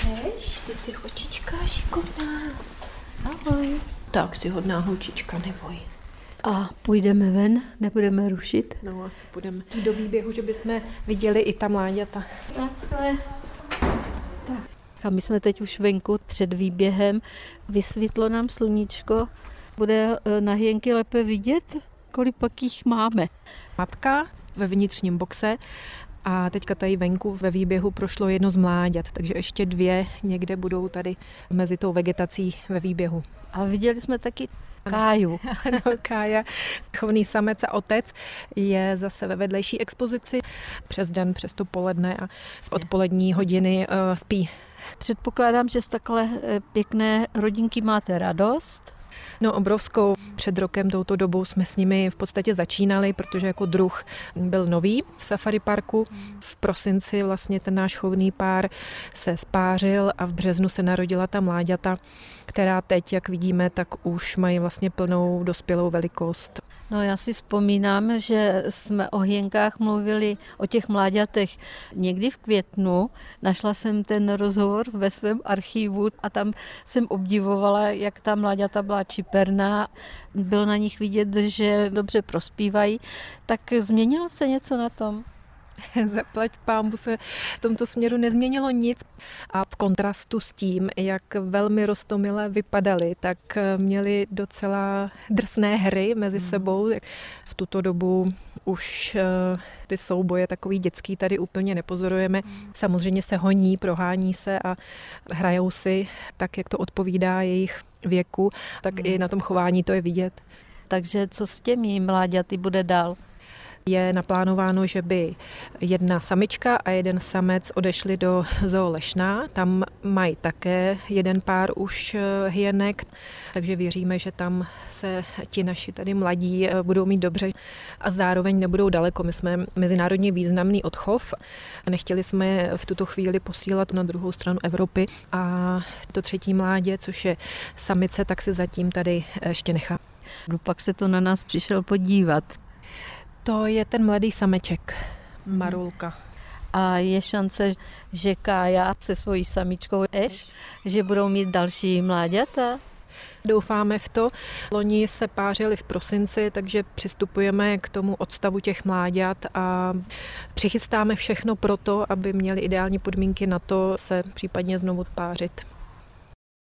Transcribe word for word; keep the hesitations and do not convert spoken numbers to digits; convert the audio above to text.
Jdeš, ty jsi hočička šikovná. Ahoj. Tak si hodná holčička, neboj. A půjdeme ven, nebudeme rušit? No, asi půjdeme do výběhu, že bychom viděli i ta mláďata. Naschle. Tak. A my jsme teď už venku před výběhem. Vysvětlo nám sluníčko. Bude na hyjenky lépe vidět, kolik pak jich máme. Matka ve vnitřním boxe a teďka tady venku ve výběhu prošlo jedno z mláďat, takže ještě dvě někde budou tady mezi tou vegetací ve výběhu. A viděli jsme taky Káju. Ano, Kája, chovný samec a otec, je zase ve vedlejší expozici přes den, přes to poledne a v odpolední hodiny uh, spí. Předpokládám, že z takhle pěkné rodinky máte radost. No obrovskou. Před rokem touto dobou jsme s nimi v podstatě začínali, protože jako druh byl nový v safari parku. V prosinci vlastně ten náš chovný pár se spářil a v březnu se narodila ta mláďata, která teď, jak vidíme, tak už mají vlastně plnou dospělou velikost. No já si vzpomínám, že jsme o hyjenkách mluvili, o těch mláďatech někdy v květnu. Našla jsem ten rozhovor ve svém archivu a tam jsem obdivovala, jak ta mláďata byla čiperná. Bylo na nich vidět, že dobře prospívají. Tak změnilo se něco na tom? Zaplať pánbu se v tomto směru nezměnilo nic a v kontrastu s tím, jak velmi roztomile vypadali, tak měli docela drsné hry mezi sebou. V tuto dobu už ty souboje takový dětský tady úplně nepozorujeme. Samozřejmě se honí, prohání se a hrajou si tak, jak to odpovídá jejich věku, tak i na tom chování to je vidět. Takže co s těmi mláďaty bude dál? Je naplánováno, že by jedna samička a jeden samec odešli do Zoo Lešná. Tam mají také jeden pár už hyenek, takže věříme, že tam se ti naši tady mladí budou mít dobře a zároveň nebudou daleko. My jsme mezinárodně významný odchov. Nechtěli jsme v tuto chvíli posílat na druhou stranu Evropy a to třetí mládě, což je samice, tak se zatím tady ještě nechá. Pak se to na nás přišel podívat. To je ten mladý sameček, Marulka. A je šance, že Kája se svojí samičkou Eš, že budou mít další mláďata? Doufáme v to. Loni se pářili v prosinci, takže přistupujeme k tomu odstavu těch mláďat a přichystáme všechno pro to, aby měli ideální podmínky na to se případně znovu pářit.